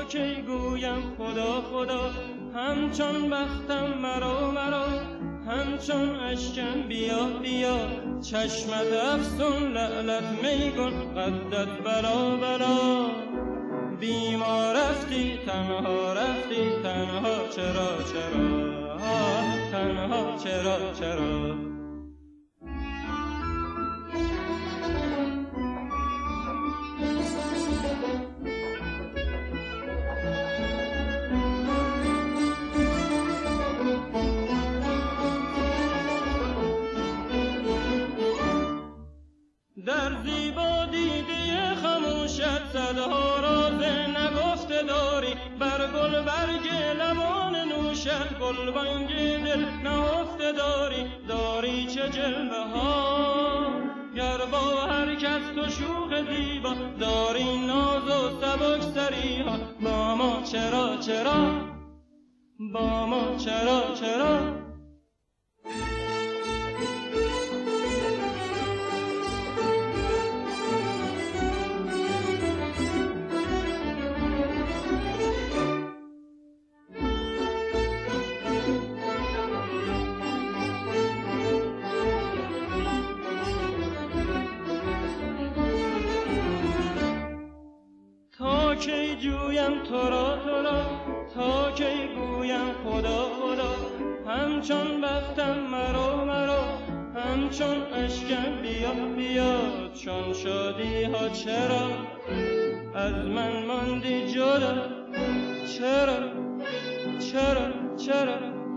کی گویم خدا خدا، همچون بختم مرا مرا، همچون اشکم بیا بیا، چشمت افسون لعلت میگون قدت بلا بلا. بیمار رفتی تنها رفتی تنها چرا چرا، تنها چرا چرا. در زیبا دیده خموشت صدها راز نگفته داری، بر گل برگ لبان نوشت گلبانگ دل نهفته داری. داری چه جلوه ها گر با هر کس تو شوخ زیبا، داری ناز و سبک سری ها، با ما چرا چرا، با ما چرا چرا. تا کی جویم تو را تو را، تا کی گویم خدا خدا، همچون بختم مرا مرا، همچون اشکم بیا بیا. چون شادی ها چرا از من ماندی جدا، چرا چرا چرا.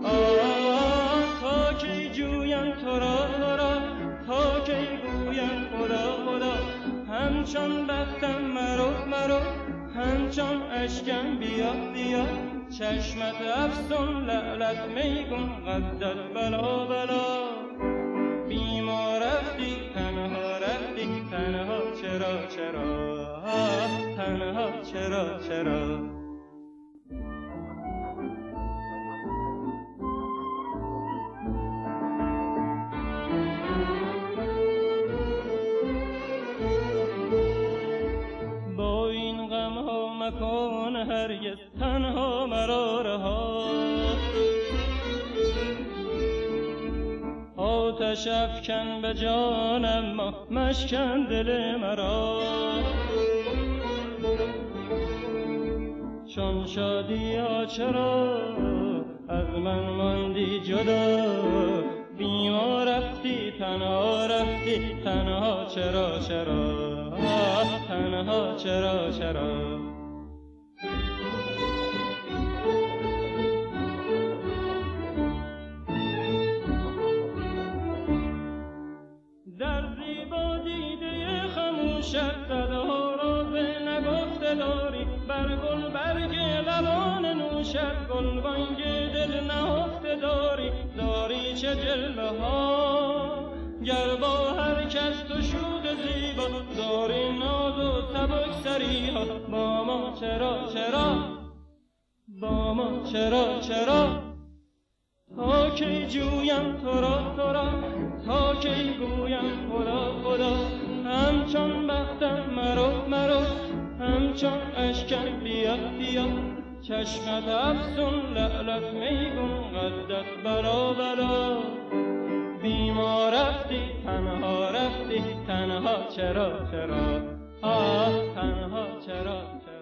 تا کی جویم تو را تو را، تا کی گویم خدا خدا، همچون بختم مرا مرا، همچون اشکم بیا بیا. چشمت افسون لعلت میگون قدت بلا بلا. بیمار رفتی تنها رفتی تنها چرا چرا، تنها چرا چرا. مکن هرگز تنها مرا رها، آتش افکن به جانم ما مشکن دل مرا. چون شادی ها چرا از من ماندی جدا، بیمار رفتی تنها رفتی تنها چرا چرا، تنها چرا چرا. در زیبا دیده خموشت صدها راز نگفته داری، بر گل برگ لبان نوشت گلبانگ دل نهفته داری. داری چه جلوه ها گر با هر کس تو شوخ زیبا، داری ناز و سبک سری ها، با ما چرا چرا، با ما چرا چرا. تا کی جویم تو را تو را، تا کی گویم خدا خدا، همچون بختم مرا مرا، همچون اشکم بیا بیا. چشمت افسون لعلت میگون قدت بلا بلا. بیمار رفتی تنها رفتی تنها چرا چرا، تنها چرا چرا.